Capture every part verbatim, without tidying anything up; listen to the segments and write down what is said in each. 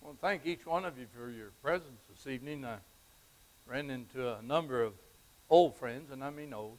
Well, thank each one of you for your presence this evening. I ran into a number of old friends, and I mean old,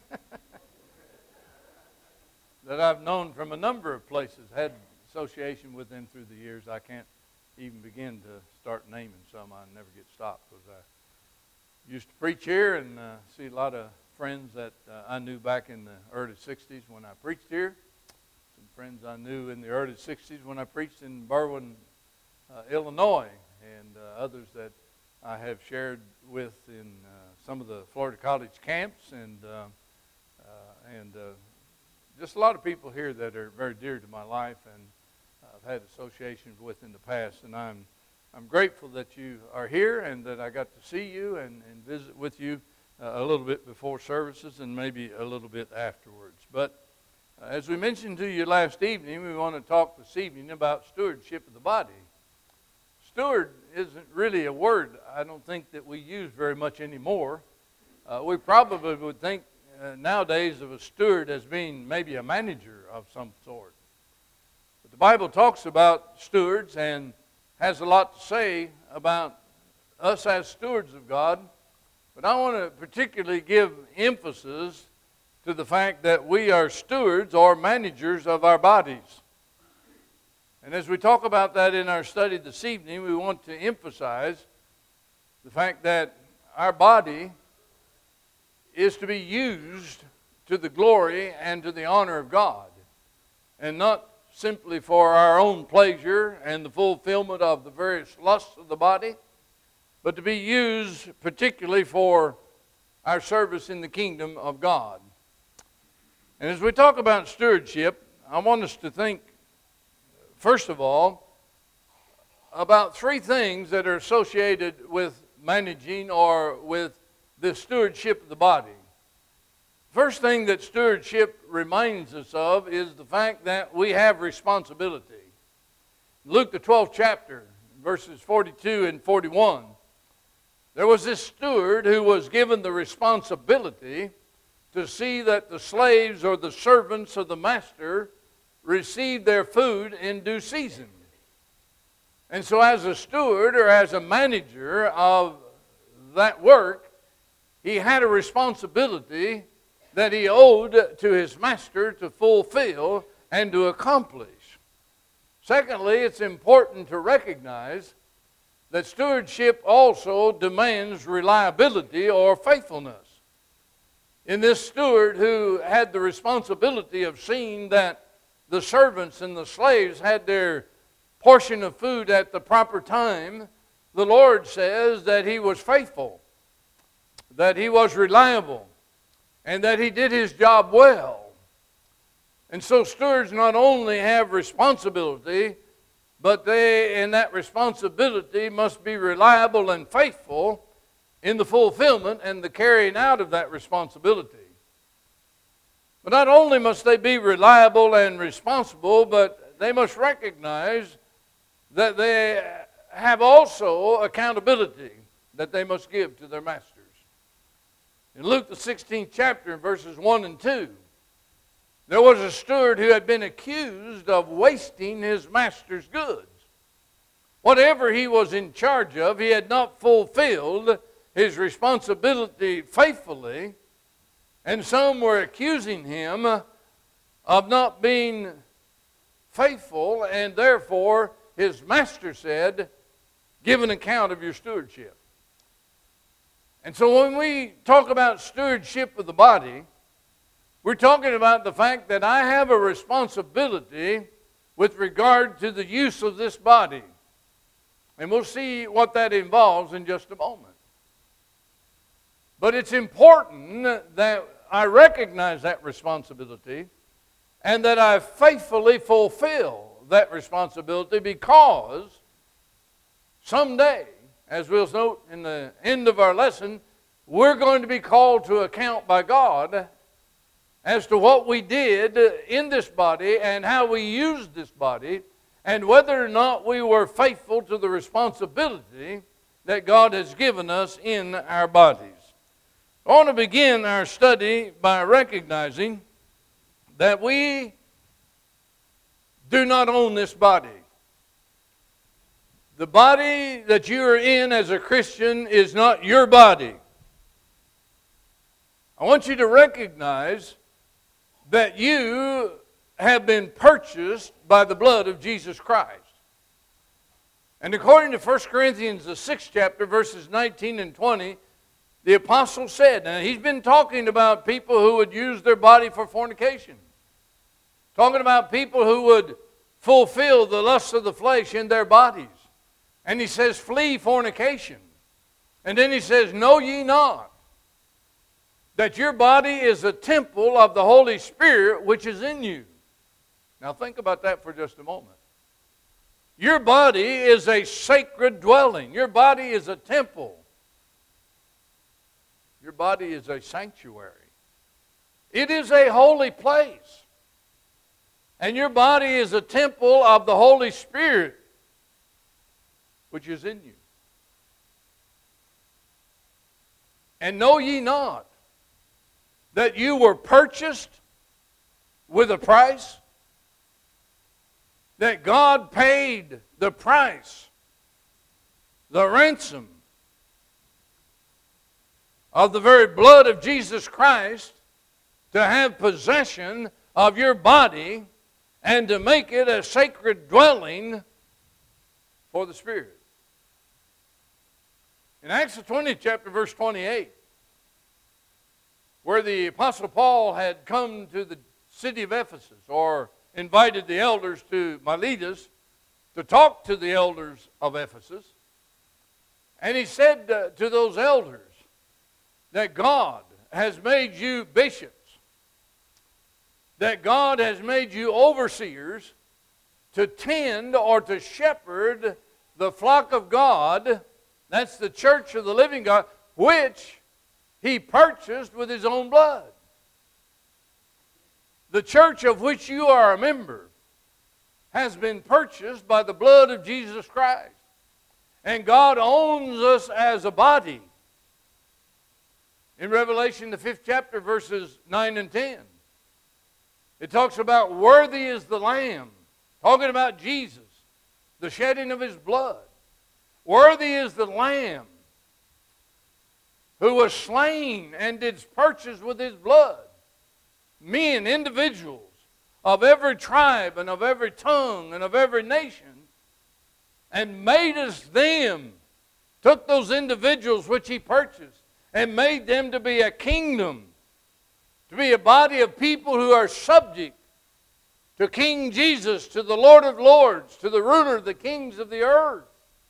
that I've known from a number of places, had association with them through the years. I can't even begin to start naming some. I never get stopped because I used to preach here and uh, see a lot of friends that uh, I knew back in the early sixties when I preached here. Some friends I knew in the early sixties when I preached in Berwyn, Uh, Illinois, and uh, others that I have shared with in uh, some of the Florida college camps, and uh, uh, and uh, just a lot of people here that are very dear to my life, and I've had associations with in the past, and I'm I'm grateful that you are here and that I got to see you and, and visit with you uh, a little bit before services and maybe a little bit afterwards. But uh, as we mentioned to you last evening, we want to talk this evening about stewardship of the body. Steward isn't really a word I don't think that we use very much anymore. Uh, we probably would think uh, nowadays of a steward as being maybe a manager of some sort. But the Bible talks about stewards and has a lot to say about us as stewards of God. But I want to particularly give emphasis to the fact that we are stewards or managers of our bodies. And as we talk about that in our study this evening, we want to emphasize the fact that our body is to be used to the glory and to the honor of God, and not simply for our own pleasure and the fulfillment of the various lusts of the body, but to be used particularly for our service in the kingdom of God. And as we talk about stewardship, I want us to think first of all, about three things that are associated with managing or with the stewardship of the body. First thing that stewardship reminds us of is the fact that we have responsibility. Luke the twelfth chapter, verses forty-two and forty-one, there was this steward who was given the responsibility to see that the slaves or the servants of the master received their food in due season. And so as a steward or as a manager of that work, he had a responsibility that he owed to his master to fulfill and to accomplish. Secondly, it's important to recognize that stewardship also demands reliability or faithfulness. In this steward who had the responsibility of seeing that the servants and the slaves had their portion of food at the proper time, the Lord says that he was faithful, that he was reliable, and that he did his job well. And so stewards not only have responsibility, but they, in that responsibility, must be reliable and faithful in the fulfillment and the carrying out of that responsibility. But not only must they be reliable and responsible, but they must recognize that they have also accountability that they must give to their masters. In Luke the sixteenth chapter, verses one and two, there was a steward who had been accused of wasting his master's goods. Whatever he was in charge of, he had not fulfilled his responsibility faithfully. And some were accusing him of not being faithful, and therefore his master said, give an account of your stewardship. And so when we talk about stewardship of the body, we're talking about the fact that I have a responsibility with regard to the use of this body. And we'll see what that involves in just a moment. But it's important that I recognize that responsibility and that I faithfully fulfill that responsibility, because someday, as we'll note in the end of our lesson, we're going to be called to account by God as to what we did in this body and how we used this body and whether or not we were faithful to the responsibility that God has given us in our bodies. I want to begin our study by recognizing that we do not own this body. The body that you are in as a Christian is not your body. I want you to recognize that you have been purchased by the blood of Jesus Christ. And according to First Corinthians, the sixth chapter, verses nineteen and twenty, the apostle said, and he's been talking about people who would use their body for fornication. Talking about people who would fulfill the lusts of the flesh in their bodies. And he says, flee fornication. And then he says, know ye not that your body is a temple of the Holy Spirit which is in you. Now think about that for just a moment. Your body is a sacred dwelling. Your body is a temple. Your body is a sanctuary. It is a holy place. And your body is a temple of the Holy Spirit which is in you. And know ye not that you were purchased with a price? That God paid the price, the ransom of the very blood of Jesus Christ to have possession of your body and to make it a sacred dwelling for the Spirit. In Acts the twentieth chapter, verse twenty-eight, where the Apostle Paul had come to the city of Ephesus, or invited the elders to Miletus to talk to the elders of Ephesus, and he said uh, to those elders that God has made you bishops, that God has made you overseers to tend or to shepherd the flock of God. That's the church of the living God, which he purchased with his own blood. The church of which you are a member has been purchased by the blood of Jesus Christ. And God owns us as a body. In Revelation, the fifth chapter, verses nine and ten, it talks about worthy is the Lamb, talking about Jesus, the shedding of his blood. Worthy is the Lamb who was slain and did purchase with his blood men, individuals of every tribe and of every tongue and of every nation, and made us them, took those individuals which he purchased and made them to be a kingdom, to be a body of people who are subject to King Jesus, to the Lord of Lords, to the ruler of the kings of the earth.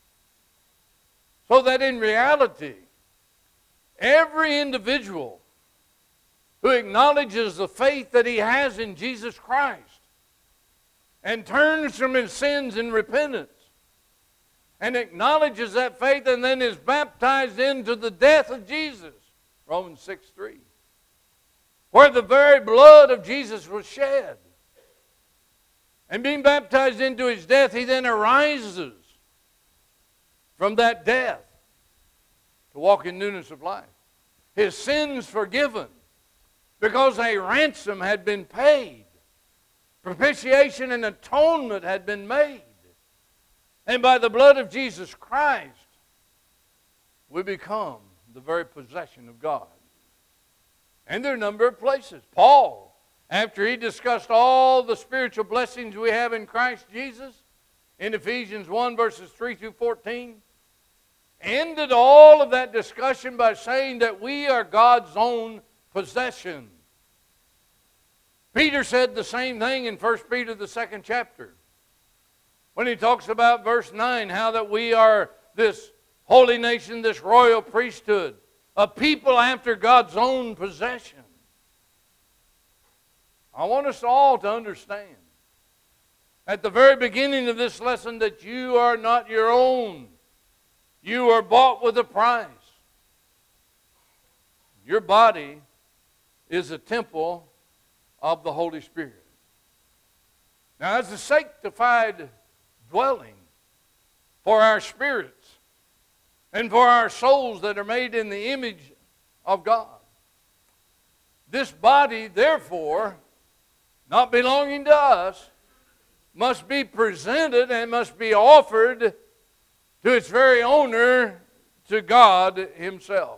So that in reality, every individual who acknowledges the faith that he has in Jesus Christ and turns from his sins in repentance and acknowledges that faith and then is baptized into the death of Jesus, Romans six three, where the very blood of Jesus was shed. And being baptized into his death, he then arises from that death to walk in newness of life. His sins forgiven because a ransom had been paid. Propitiation and atonement had been made. And by the blood of Jesus Christ, we become the very possession of God. And there are a number of places. Paul, after he discussed all the spiritual blessings we have in Christ Jesus, in Ephesians one, verses three through fourteen, ended all of that discussion by saying that we are God's own possession. Peter said the same thing in First Peter, the second chapter, when he talks about verse nine, how that we are this holy nation, this royal priesthood, a people after God's own possession. I want us all to understand at the very beginning of this lesson that you are not your own. You are bought with a price. Your body is a temple of the Holy Spirit. Now, as a sanctified dwelling for our spirits and for our souls that are made in the image of God, this body, therefore, not belonging to us, must be presented and must be offered to its very owner, to God Himself.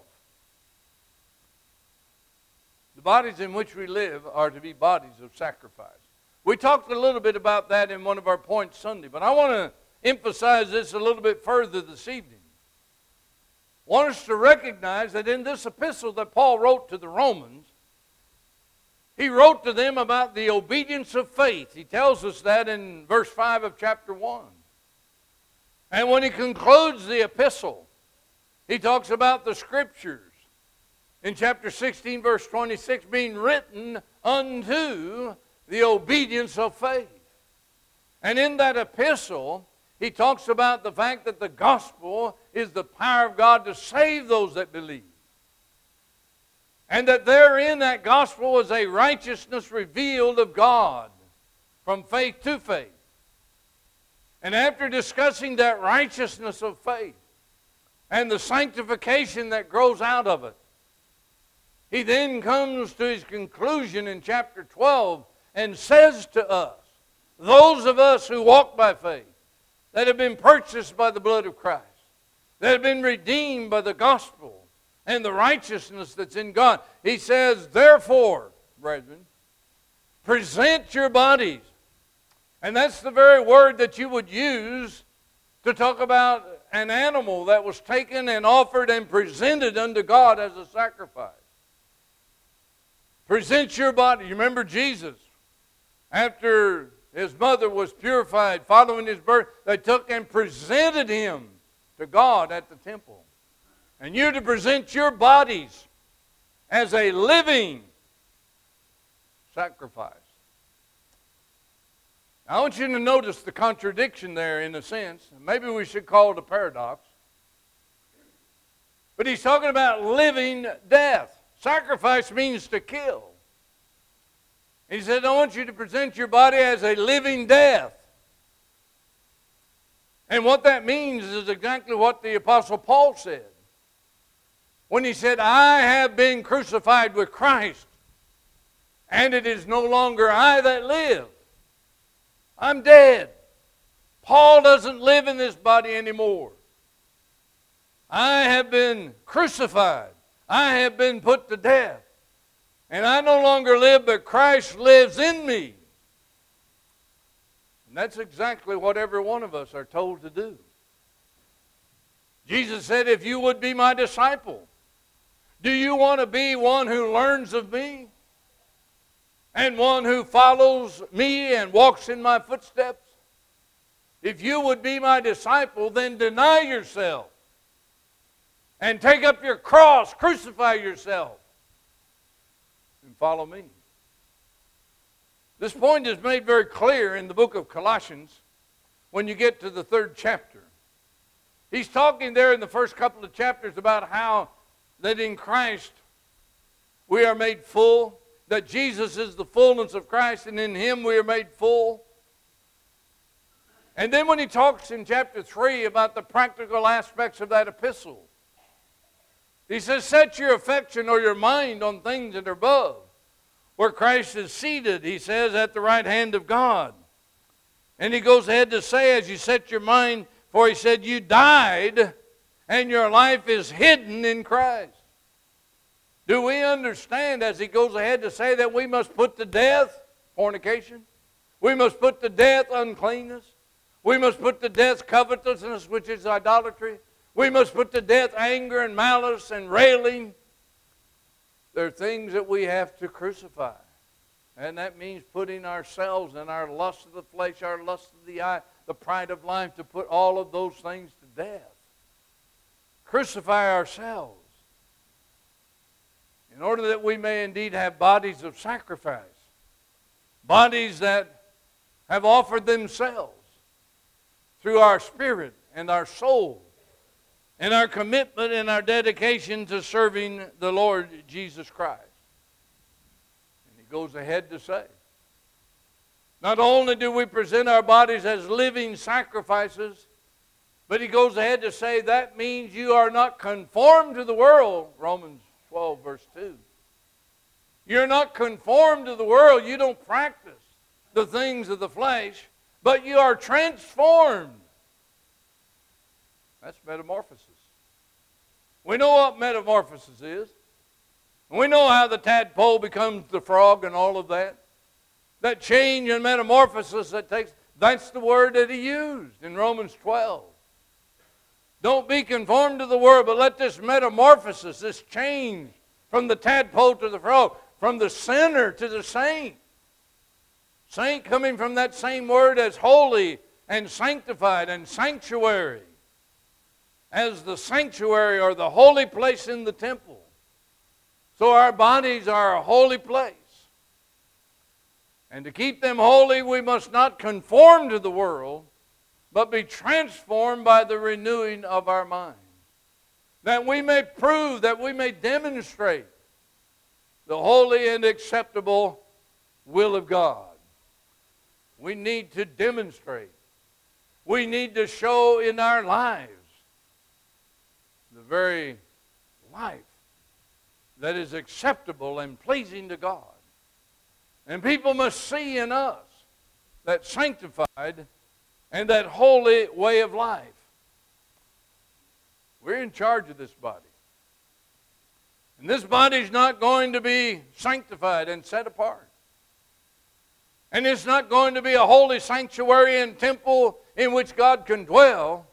The bodies in which we live are to be bodies of sacrifice. We talked a little bit about that in one of our points Sunday, but I want to emphasize this a little bit further this evening. I want us to recognize that in this epistle that Paul wrote to the Romans, he wrote to them about the obedience of faith. He tells us that in verse five of chapter one. And when he concludes the epistle, he talks about the Scriptures in chapter sixteen, verse twenty-six, being written unto the obedience of faith. And in that epistle, he talks about the fact that the gospel is the power of God to save those that believe. And that therein that gospel is a righteousness revealed of God from faith to faith. And after discussing that righteousness of faith and the sanctification that grows out of it, he then comes to his conclusion in chapter twelve and says to us, those of us who walk by faith, that have been purchased by the blood of Christ, that have been redeemed by the gospel and the righteousness that's in God. He says, therefore, brethren, present your bodies. And that's the very word that you would use to talk about an animal that was taken and offered and presented unto God as a sacrifice. Present your body. You remember Jesus, after his mother was purified following his birth, they took and presented him to God at the temple. And you're to present your bodies as a living sacrifice. Now, I want you to notice the contradiction there in a sense. Maybe we should call it a paradox. But he's talking about living death. Sacrifice means to kill. He said, I want you to present your body as a living death. And what that means is exactly what the Apostle Paul said. When he said, I have been crucified with Christ, and it is no longer I that live. I'm dead. Paul doesn't live in this body anymore. I have been crucified. I have been put to death. And I no longer live, but Christ lives in me. And that's exactly what every one of us are told to do. Jesus said, if you would be my disciple, do you want to be one who learns of me? And one who follows me and walks in my footsteps? If you would be my disciple, then deny yourself. And take up your cross, crucify yourself. And follow me. This point is made very clear in the book of Colossians when you get to the third chapter. He's talking there in the first couple of chapters about how that in Christ we are made full, that Jesus is the fullness of Christ, and in Him we are made full. And then when he talks in chapter three about the practical aspects of that epistle, he says, set your affection or your mind on things that are above, where Christ is seated, he says, at the right hand of God. And he goes ahead to say, as you set your mind, for he said, you died, and your life is hidden in Christ. Do we understand, as he goes ahead to say, that we must put to death fornication? We must put to death uncleanness. We must put to death covetousness, which is idolatry. We must put to death anger and malice and railing. There are things that we have to crucify. And that means putting ourselves and our lust of the flesh, our lust of the eye, the pride of life, to put all of those things to death. Crucify ourselves in order that we may indeed have bodies of sacrifice. Bodies that have offered themselves through our spirit and our soul and our commitment and our dedication to serving the Lord Jesus Christ. And he goes ahead to say, not only do we present our bodies as living sacrifices, but he goes ahead to say that means you are not conformed to the world, Romans twelve verse two. You're not conformed to the world. You don't practice the things of the flesh, but you are transformed. That's metamorphosis. We know what metamorphosis is. We know how the tadpole becomes the frog and all of that. That change and metamorphosis that takes, that's the word that he used in Romans twelve. Don't be conformed to the world, but let this metamorphosis, this change from the tadpole to the frog, from the sinner to the saint. Saint coming from that same word as holy and sanctified and sanctuary. As the sanctuary or the holy place in the temple. So our bodies are a holy place. And to keep them holy, we must not conform to the world, but be transformed by the renewing of our minds. That we may prove, that we may demonstrate the holy and acceptable will of God. We need to demonstrate. We need to show in our lives the very life that is acceptable and pleasing to God. And people must see in us that sanctified and that holy way of life. We're in charge of this body. And this body is not going to be sanctified and set apart. And it's not going to be a holy sanctuary and temple in which God can dwell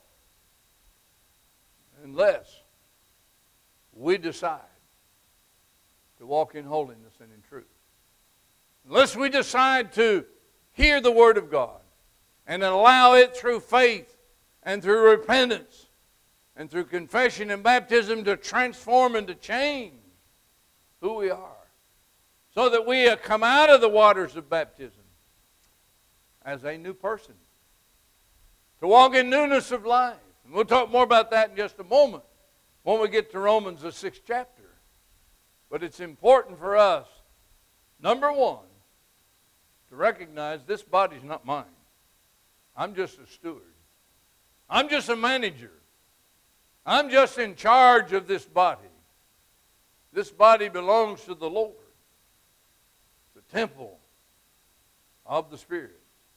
unless we decide to walk in holiness and in truth. Unless we decide to hear the Word of God and allow it through faith and through repentance and through confession and baptism to transform and to change who we are, so that we come out of the waters of baptism as a new person, to walk in newness of life. And we'll talk more about that in just a moment when we get to Romans, the sixth chapter. But it's important for us, number one, to recognize this body's not mine. I'm just a steward. I'm just a manager. I'm just in charge of this body. This body belongs to the Lord, the temple of the Spirit.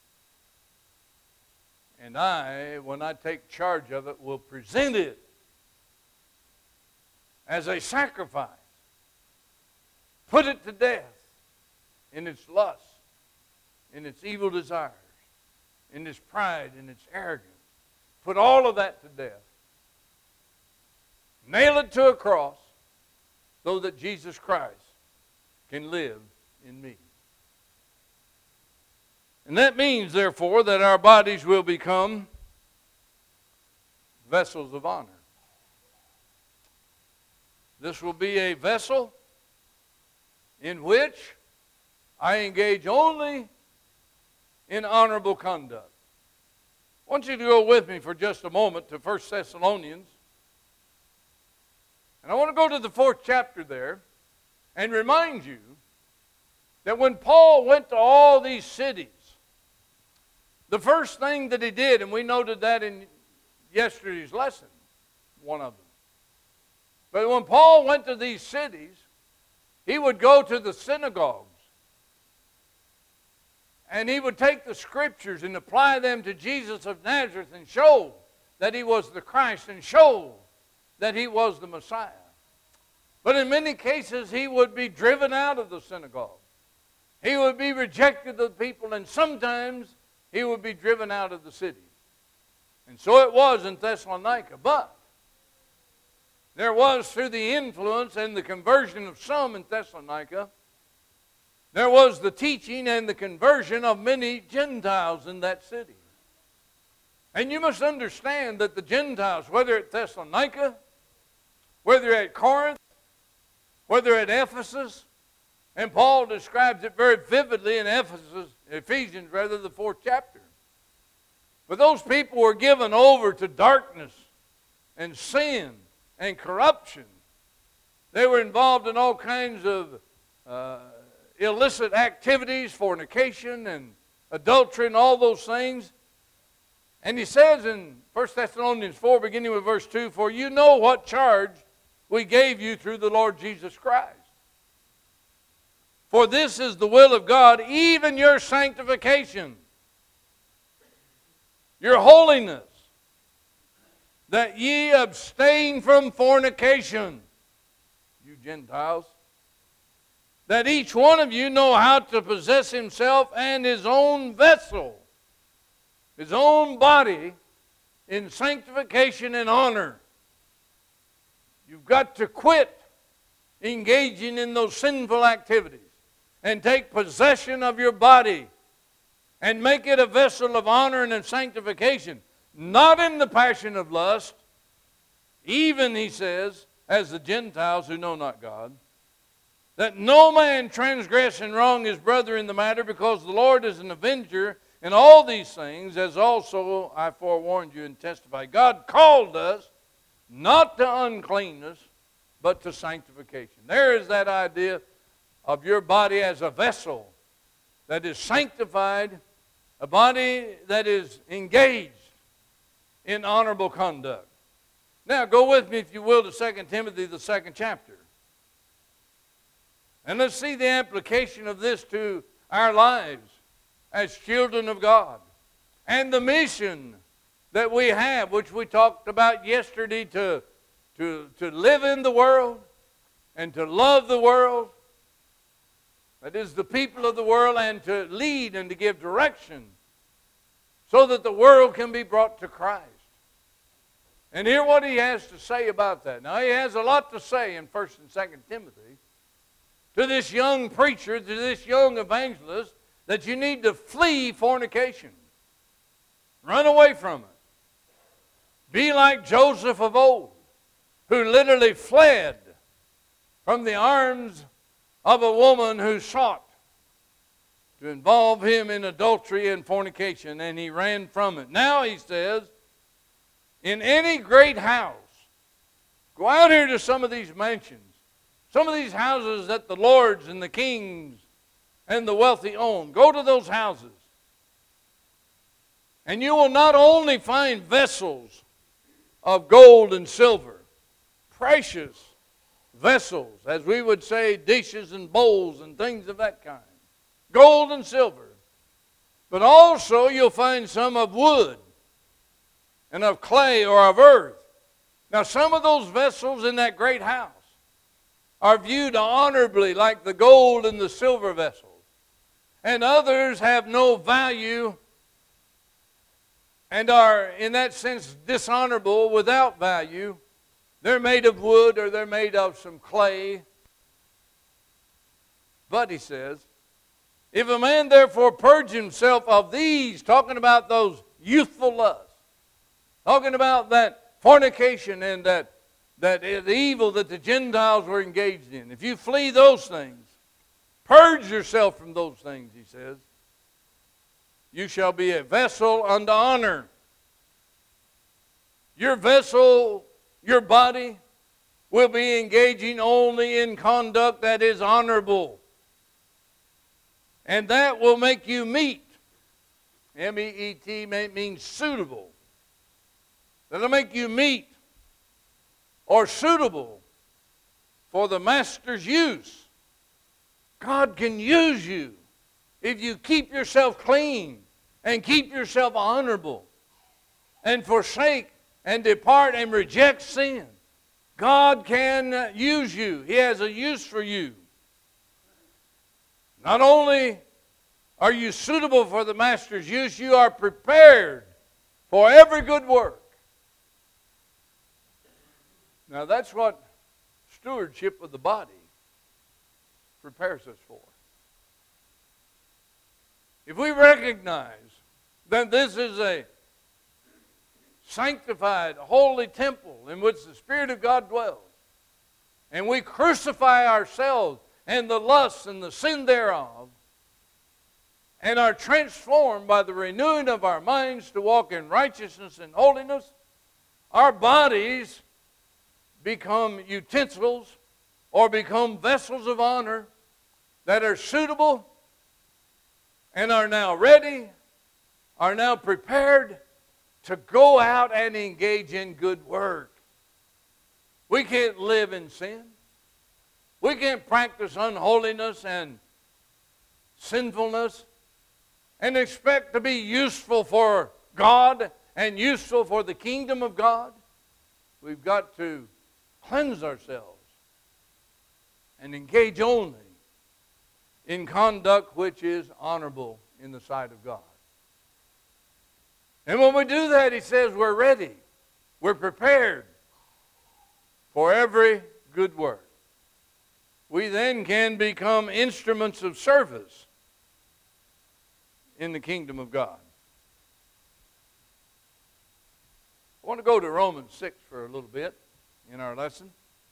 And I, when I take charge of it, will present it as a sacrifice. Put it to death in its lust, in its evil desires, in its pride, in its arrogance. Put all of that to death. Nail it to a cross so that Jesus Christ can live in me. And that means, therefore, that our bodies will become vessels of honor. This will be a vessel in which I engage only in honorable conduct. I want you to go with me for just a moment to First Thessalonians. And I want to go to the fourth chapter there and remind you that when Paul went to all these cities, the first thing that he did, and we noted that in yesterday's lesson, one of them. But when Paul went to these cities, he would go to the synagogues. And he would take the scriptures and apply them to Jesus of Nazareth and show that he was the Christ and show that he was the Messiah. But in many cases, he would be driven out of the synagogue. He would be rejected of the people, and sometimes he would be driven out of the city. And so it was in Thessalonica. But there was, through the influence and the conversion of some in Thessalonica, there was the teaching and the conversion of many Gentiles in that city. And you must understand that the Gentiles, whether at Thessalonica, whether at Corinth, whether at Ephesus, and Paul describes it very vividly in Ephesus, Ephesians rather, the fourth chapter. But those people were given over to darkness and sin and corruption. They were involved in all kinds of uh, illicit activities, fornication and adultery and all those things. And he says in First Thessalonians four, beginning with verse two, "For you know what charge we gave you through the Lord Jesus Christ. For this is the will of God, even your sanctification, your holiness, that ye abstain from fornication, you Gentiles, that each one of you know how to possess himself and his own vessel, his own body, in sanctification and honor. You've got to quit engaging in those sinful activities and take possession of your body and make it a vessel of honor and of sanctification, not in the passion of lust, even, he says, as the Gentiles who know not God, that no man transgress and wrong his brother in the matter, because the Lord is an avenger in all these things, as also I forewarned you and testify. God called us not to uncleanness, but to sanctification. There is that idea of your body as a vessel that is sanctified, a body that is engaged in honorable conduct. Now go with me, if you will, to Second Timothy, the second chapter. And let's see the application of this to our lives as children of God. And the mission that we have, which we talked about yesterday, to, to, to live in the world and to love the world. That is, the people of the world, and to lead and to give direction so that the world can be brought to Christ. And hear what he has to say about that. Now, he has a lot to say in First and Second Timothy to this young preacher, to this young evangelist, that you need to flee fornication. Run away from it. Be like Joseph of old, who literally fled from the arms of a woman who sought to involve him in adultery and fornication, and he ran from it. Now he says, in any great house, go out here to some of these mansions, some of these houses that the lords and the kings and the wealthy own. Go to those houses, and you will not only find vessels of gold and silver, precious vessels, as we would say, dishes and bowls and things of that kind, gold and silver, but also you'll find some of wood and of clay or of earth. Now, some of those vessels in that great house are viewed honorably, like the gold and the silver vessels, and others have no value and are, in that sense, dishonorable, without value. They're made of wood, or they're made of some clay. But, he says, if a man therefore purge himself of these, talking about those youthful lusts, talking about that fornication and that, that the evil that the Gentiles were engaged in, if you flee those things, purge yourself from those things, he says, you shall be a vessel unto honor. Your vessel, your body, will be engaging only in conduct that is honorable. And that will make you meet. M E E T means suitable. That'll make you meet or suitable for the master's use. God can use you if you keep yourself clean and keep yourself honorable and forsake and depart and reject sin. God can use you. He has a use for you. Not only are you suitable for the master's use, you are prepared for every good work. Now, that's what stewardship of the body prepares us for. If we recognize that this is a sanctified, holy temple in which the Spirit of God dwells, and we crucify ourselves and the lusts and the sin thereof, and are transformed by the renewing of our minds to walk in righteousness and holiness, our bodies become utensils or become vessels of honor that are suitable and are now ready, are now prepared to go out and engage in good work. We can't live in sin. We can't practice unholiness and sinfulness and expect to be useful for God and useful for the kingdom of God We've got to cleanse ourselves and engage only in conduct which is honorable in the sight of God. And when we do that, he says we're ready. We're prepared for every good work. We then can become instruments of service in the kingdom of God. I want to go to Romans six for a little bit in our lesson.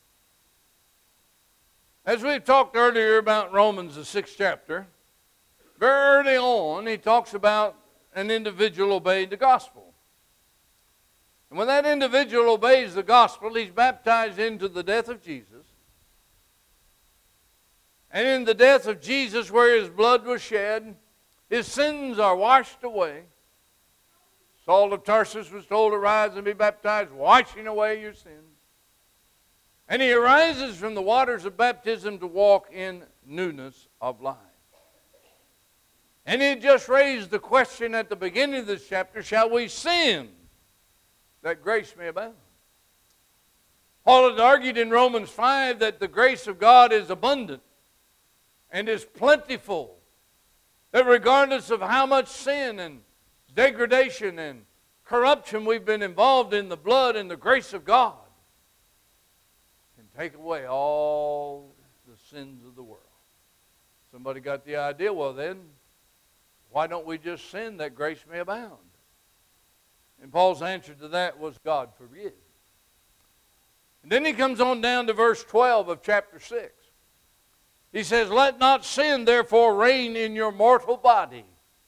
As we've talked earlier about Romans, the sixth chapter, very early on, he talks about an individual obeying the gospel. And when that individual obeys the gospel, he's baptized into the death of Jesus. And in the death of Jesus, where his blood was shed, his sins are washed away. Saul of Tarsus was told to rise and be baptized, washing away your sins. And he arises from the waters of baptism to walk in newness of life. And he just raised the question at the beginning of this chapter, shall we sin that grace may abound? Paul had argued in Romans five that the grace of God is abundant and is plentiful. That regardless of how much sin and degradation and corruption we've been involved in, the blood and the grace of God can take away all the sins of the world. Somebody got the idea, well then, why don't we just sin that grace may abound? And Paul's answer to that was, God forbid. And then he comes on down to verse twelve of chapter six. He says, let not sin therefore reign in your mortal body.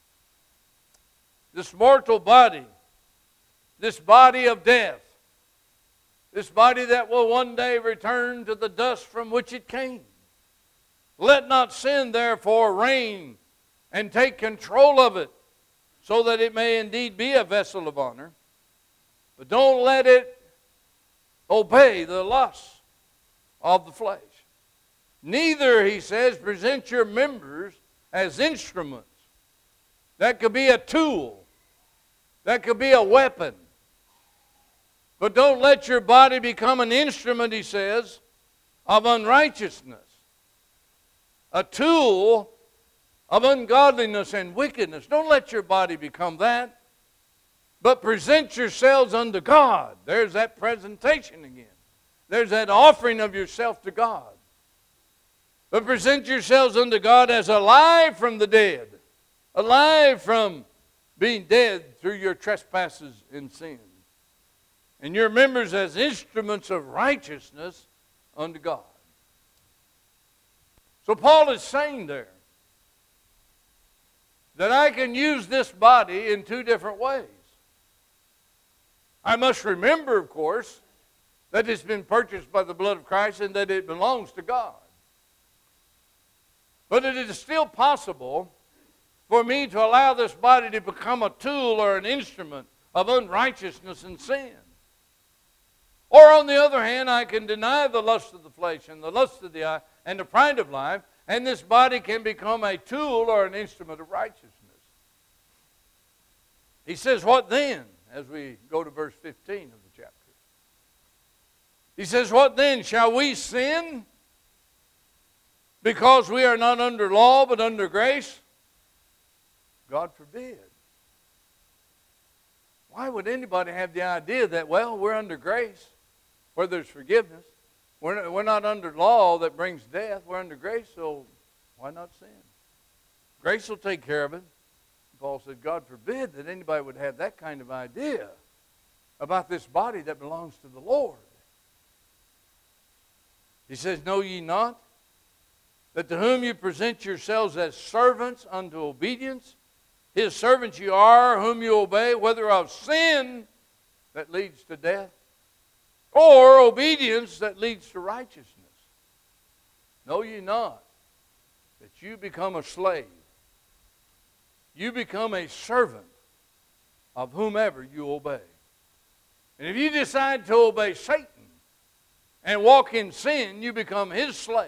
This mortal body, this body of death, this body that will one day return to the dust from which it came. Let not sin therefore reign and take control of it, so that it may indeed be a vessel of honor. But don't let it obey the lusts of the flesh. Neither, he says, present your members as instruments. That could be a tool. That could be a weapon. But don't let your body become an instrument, he says, of unrighteousness. A tool of ungodliness and wickedness. Don't let your body become that. But present yourselves unto God. There's that presentation again. There's that offering of yourself to God. But present yourselves unto God as alive from the dead. Alive from being dead through your trespasses and sins. And your members as instruments of righteousness unto God. So Paul is saying there that I can use this body in two different ways. I must remember, of course, that it's been purchased by the blood of Christ and that it belongs to God. But it is still possible for me to allow this body to become a tool or an instrument of unrighteousness and sin. Or on the other hand, I can deny the lust of the flesh and the lust of the eye and the pride of life, and this body can become a tool or an instrument of righteousness. He says, what then? As we go to verse fifteen of the chapter. He says, what then? Shall we sin because we are not under law but under grace? God forbid. Why would anybody have the idea that, well, we're under grace where there's forgiveness? We're not, we're not under law that brings death. We're under grace, so why not sin? Grace will take care of it. Paul said, God forbid that anybody would have that kind of idea about this body that belongs to the Lord. He says, know ye not that to whom you present yourselves as servants unto obedience, his servants you are, whom you obey, whether of sin that leads to death, or obedience that leads to righteousness. Know ye not that you become a slave? You become a servant of whomever you obey. And if you decide to obey Satan and walk in sin, you become his slave,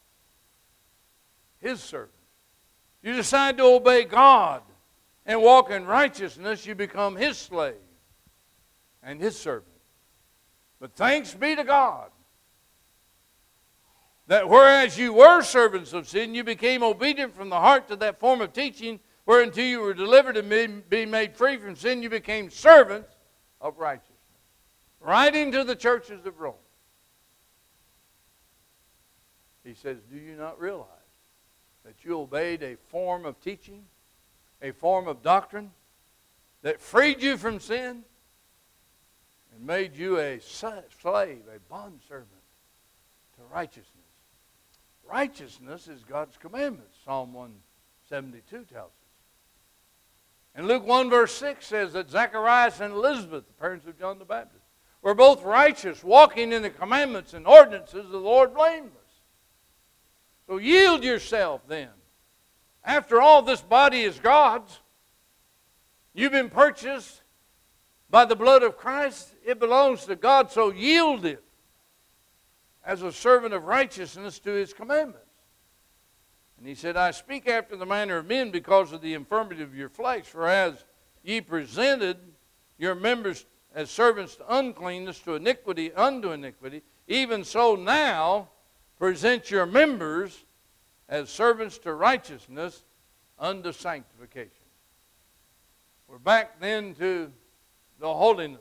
his servant. You decide to obey God and walk in righteousness, you become his slave and his servant. But thanks be to God that whereas you were servants of sin, you became obedient from the heart to that form of teaching, whereunto you were delivered and be made free from sin, you became servants of righteousness. Writing to the churches of Rome, he says, do you not realize that you obeyed a form of teaching, a form of doctrine that freed you from sin and made you a slave, a bondservant to righteousness? Righteousness is God's commandments, Psalm one seventy-two tells us. And Luke one verse six says that Zacharias and Elizabeth, the parents of John the Baptist, were both righteous, walking in the commandments and ordinances of the Lord blameless. So yield yourself then. After all, this body is God's. You've been purchased by the blood of Christ. It belongs to God, so yield it as a servant of righteousness to His commandments. And he said, I speak after the manner of men because of the infirmity of your flesh, for as ye presented your members as servants to uncleanness, to iniquity, unto iniquity, even so now present your members as servants to righteousness unto sanctification. We're back then to the holiness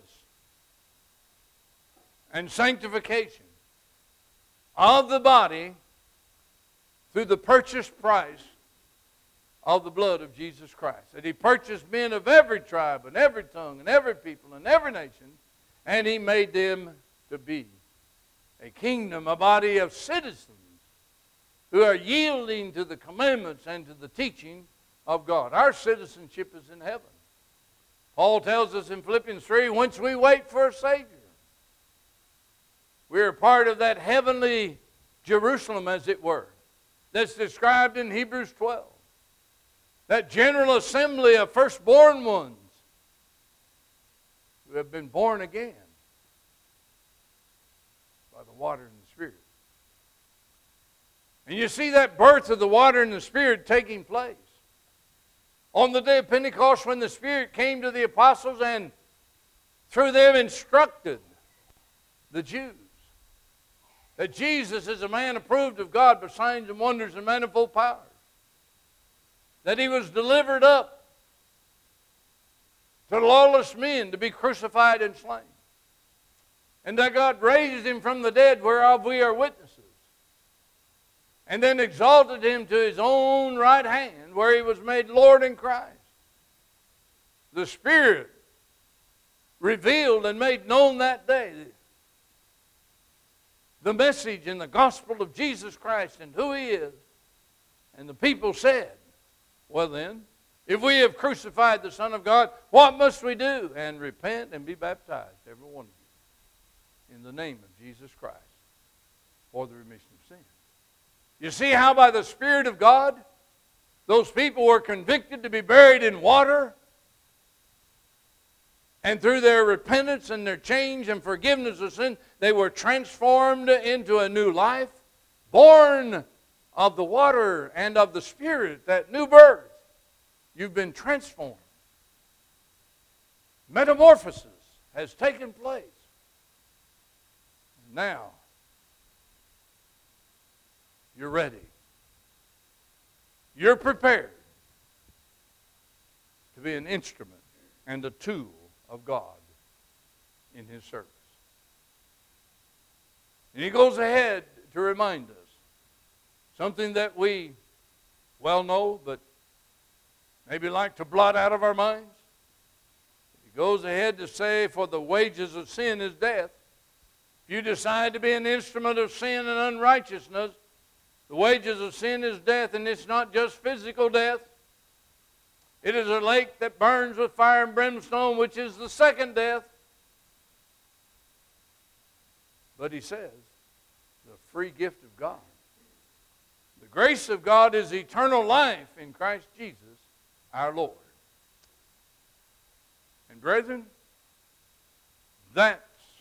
and sanctification of the body through the purchase price of the blood of Jesus Christ. That He purchased men of every tribe and every tongue and every people and every nation, and He made them to be a kingdom, a body of citizens who are yielding to the commandments and to the teaching of God. Our citizenship is in heaven. Paul tells us in Philippians three, once we wait for a Savior, we are part of that heavenly Jerusalem, as it were, that's described in Hebrews twelve. That general assembly of firstborn ones who have been born again by the water and the Spirit. And you see that birth of the water and the Spirit taking place on the day of Pentecost, when the Spirit came to the apostles and through them instructed the Jews that Jesus is a man approved of God by signs and wonders and manifold powers. That He was delivered up to lawless men to be crucified and slain. And that God raised Him from the dead, whereof we are witnesses. And then exalted Him to His own right hand, where He was made Lord in Christ. The Spirit revealed and made known that day the message and the gospel of Jesus Christ and who He is. And the people said, well then, if we have crucified the Son of God, what must we do? And repent and be baptized, every one of you, in the name of Jesus Christ, for the remission of sin. You see how by the Spirit of God, those people were convicted to be buried in water, and through their repentance and their change and forgiveness of sin, they were transformed into a new life, born of the water and of the Spirit, that new birth. You've been transformed. Metamorphosis has taken place. Now, you're ready. You're prepared to be an instrument and a tool of God in His service. And He goes ahead to remind us something that we well know, but maybe like to blot out of our minds. He goes ahead to say, for the wages of sin is death. If you decide to be an instrument of sin and unrighteousness, the wages of sin is death, and it's not just physical death. It is a lake that burns with fire and brimstone, which is the second death. But He says, the free gift of God. The grace of God is eternal life in Christ Jesus, our Lord. And brethren, that's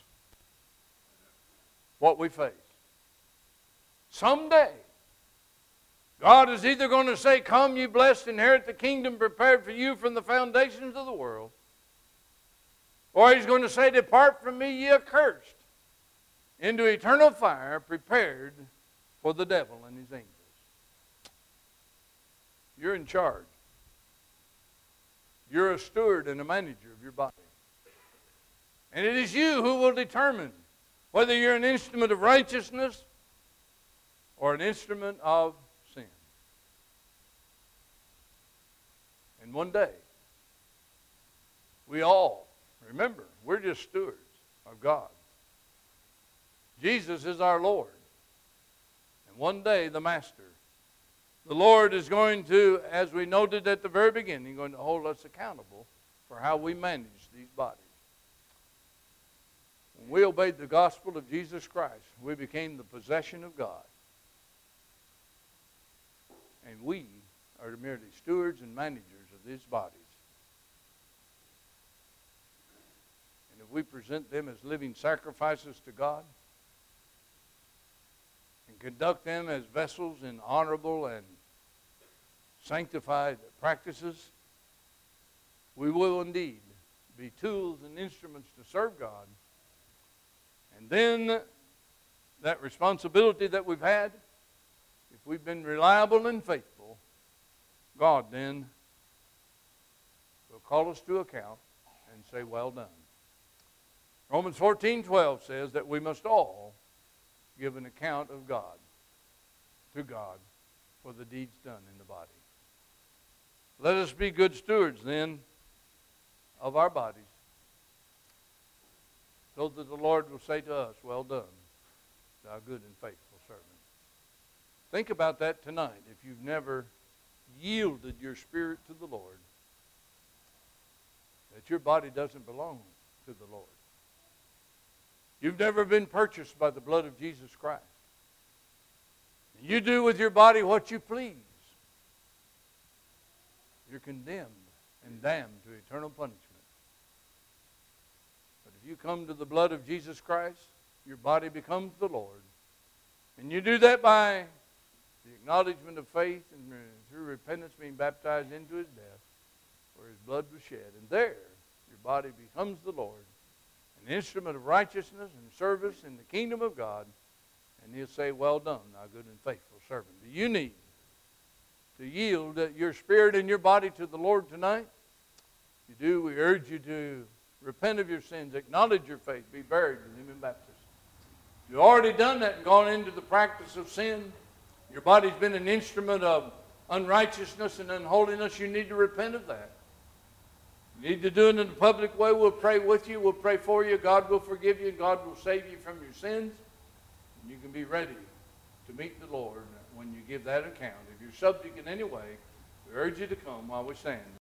what we face. Someday, God is either going to say, come, you blessed, inherit the kingdom prepared for you from the foundations of the world. Or He's going to say, depart from me, ye accursed. into eternal fire prepared for the devil and his angels. You're in charge. You're a steward and a manager of your body. And it is you who will determine whether you're an instrument of righteousness or an instrument of sin. And one day, we all, remember, we're just stewards of God. Jesus is our Lord. And one day, the Master, the Lord is going to, as we noted at the very beginning, going to hold us accountable for how we manage these bodies. When we obeyed the gospel of Jesus Christ, we became the possession of God. And we are merely stewards and managers of these bodies. And if we present them as living sacrifices to God and conduct them as vessels in honorable and sanctified practices, we will indeed be tools and instruments to serve God. And then that responsibility that we've had, if we've been reliable and faithful, God then will call us to account and say, well done. Romans fourteen twelve says that we must all give an account of God, to God, for the deeds done in the body. Let us be good stewards then of our bodies, so that the Lord will say to us, well done, thou good and faithful servant. Think about that tonight. If you've never yielded your spirit to the Lord, that your body doesn't belong to the Lord. You've never been purchased by the blood of Jesus Christ. You do with your body what you please. You're condemned and damned to eternal punishment. But if you come to the blood of Jesus Christ, your body becomes the Lord. And you do that by the acknowledgement of faith and through repentance being baptized into his death, where his blood was shed. And there, your body becomes the Lord, an instrument of righteousness and service in the kingdom of God. And he'll say, well done, thou good and faithful servant. Do you need to yield your spirit and your body to the Lord tonight? If you do, we urge you to repent of your sins, acknowledge your faith, be buried with him in baptism. If you've already done that and gone into the practice of sin, your body's been an instrument of unrighteousness and unholiness, you need to repent of that. You need to do it in a public way. We'll pray with you. We'll pray for you. God will forgive you. God will save you from your sins. And you can be ready to meet the Lord when you give that account. If you're subject in any way, we urge you to come while we stand.